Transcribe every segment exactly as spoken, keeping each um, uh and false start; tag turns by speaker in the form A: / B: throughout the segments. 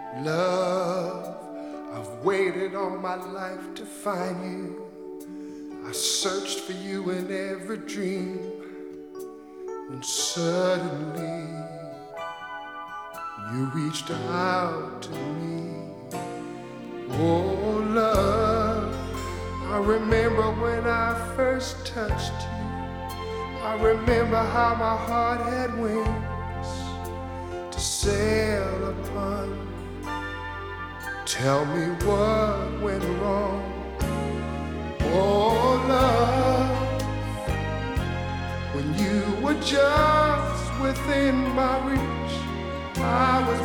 A: Love, I've waited all my life to find you. I searched for you in every dream, and suddenly you reached out to me. Oh, love, I remember when I first touched you. I remember how my heart had wings to sail upon. Tell me what went wrong. Oh, love, when you were just within my reach, I was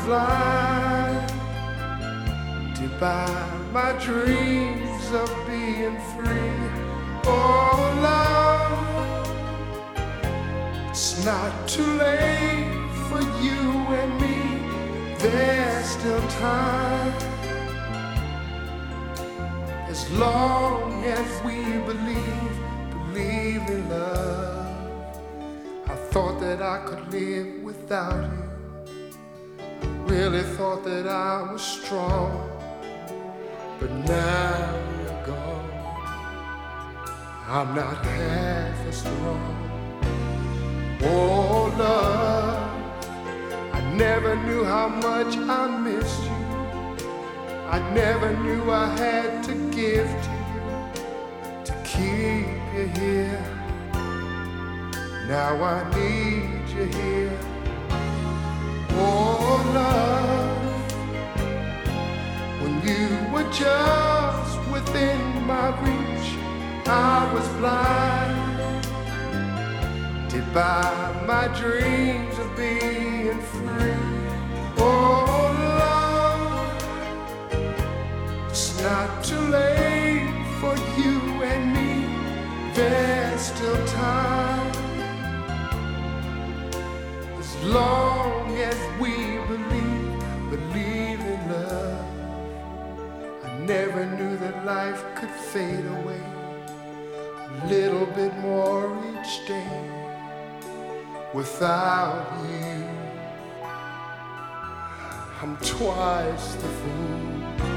A: blinded by my dreams of being free. Oh, love, it's not too late for you and me. There's still time. As long as we believe, believe in love. I thought that I could live without you. I really thought that I was strong, but now you're gone. I'm not half as strong. Oh, love, I never knew how much I missed you. I never knew I had to give to you to keep you here. Now I need you here. Oh, love, when you were just within my reach, I was blinded by my dreams of being free. Oh, it's not too late for you and me. There's still time. As long as we believe, believe in love. I never knew that life could fade away a little bit more each day without you. I'm twice the fool.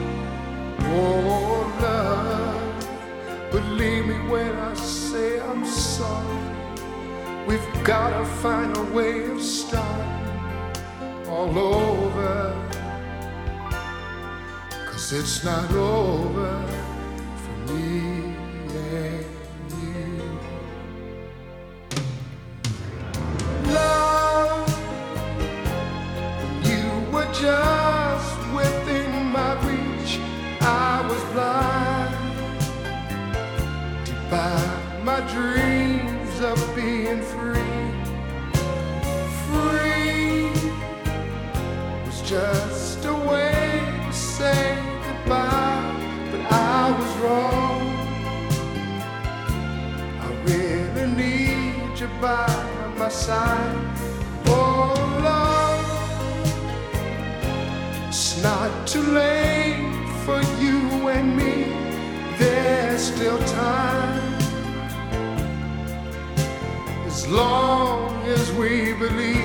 A: Oh, love, believe me when I say I'm sorry. We've gotta find a way of starting all over, 'cause it's not over for me and you. Love, when you were just within my reach, I was blinded by my dreams of being free. Free was just a way to say goodbye, but I was wrong. I really need you by my side. Oh, love, it's not too late for you and me. There's still time. As long as we believe.